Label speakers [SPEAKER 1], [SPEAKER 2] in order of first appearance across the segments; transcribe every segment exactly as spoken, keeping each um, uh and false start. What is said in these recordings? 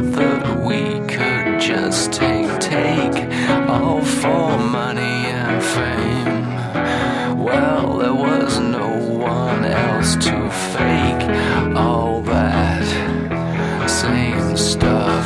[SPEAKER 1] thought that we could just take, take all for money and fame. Well, there was no one else to fake all that same stuff.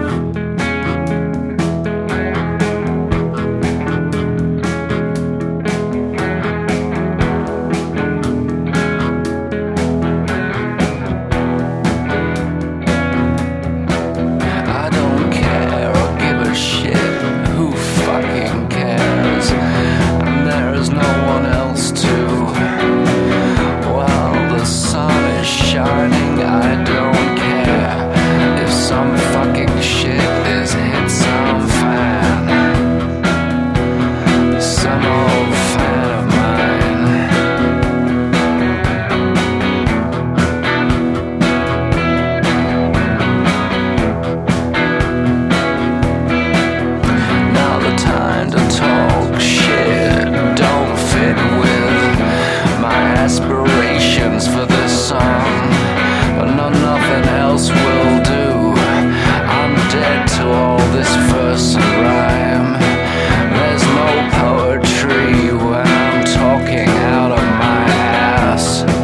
[SPEAKER 1] Aspirations for this song, but no, nothing else will do. I'm dead to all this verse and rhyme. There's no poetry when I'm talking out of my ass.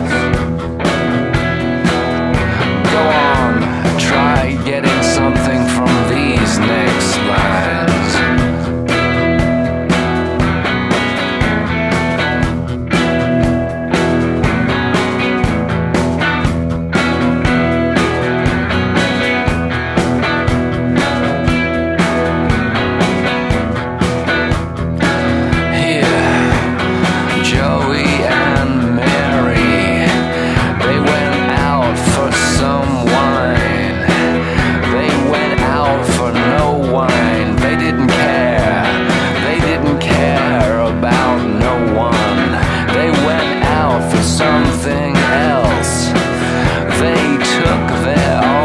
[SPEAKER 1] Go on, try getting something from these next lines. Something else. They took their